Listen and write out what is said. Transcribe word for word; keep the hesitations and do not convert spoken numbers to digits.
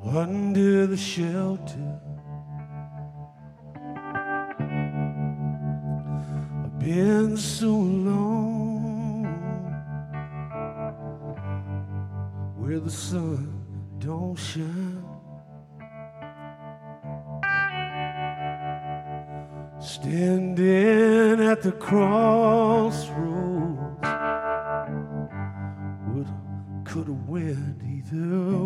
under the shelter. I've been so long where the sun don't shine. Standing at the crossroads, would could have went either